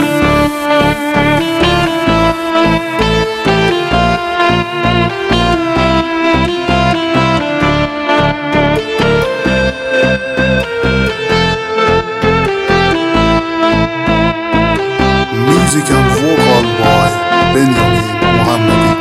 Music and vocal by Benjamin Mohammadi.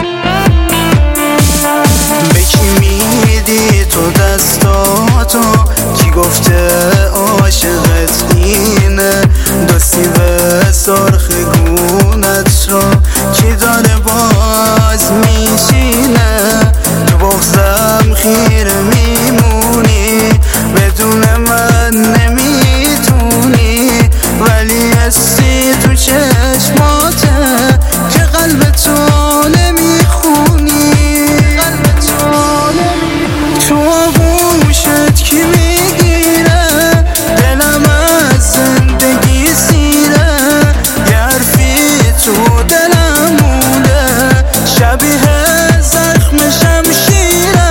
به کی میدی تو دستاتو؟ کی گفته عاشقت اینه؟ دستی به سرخ گونت رو کی داره باز میشینه؟ تو بغضم خیره میمونی، بدون من نمیتونی، ولی هستی تو چشماته که قلب تو نمیخونی. تو آغوشت کی میگیره؟ دلم از زندگی سیره، یه حرفی تو دلم مونده شبیه زخم شمشیره.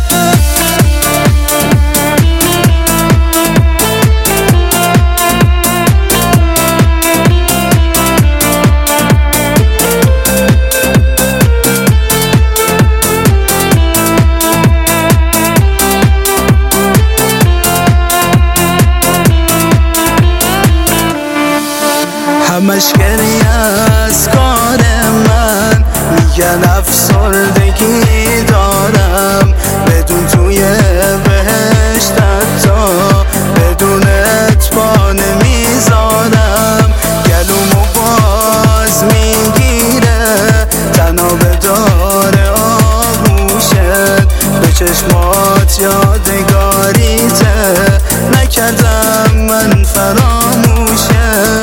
همش گریه از کار من، میگن افسردگی دارم، بدون توی بهشت حتی بدونت پا نمیذارم. گلومو باز میگیره تنها به داره آغوشت، به چشمات یادگاریته نکردم من فراموشه.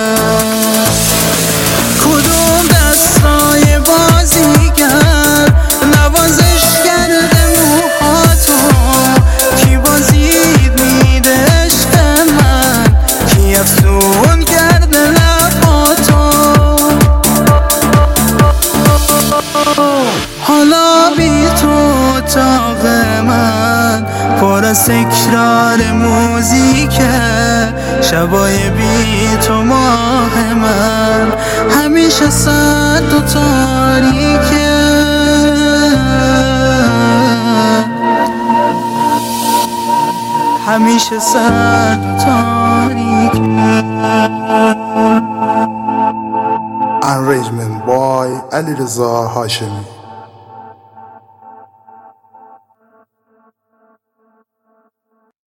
کدوم دستای بازیگر نوازش کرده موهاتو؟ کی بازید میده عشق من؟ کی افسون کرده لباتو؟ حالا بی تو اتاق من پر از تکرار موزیکه، شبای بی تو ماه من همیشه سرد و تاریکه. همیشه سرد و تاریکه. Arrangement by Ali Reza Hashemi.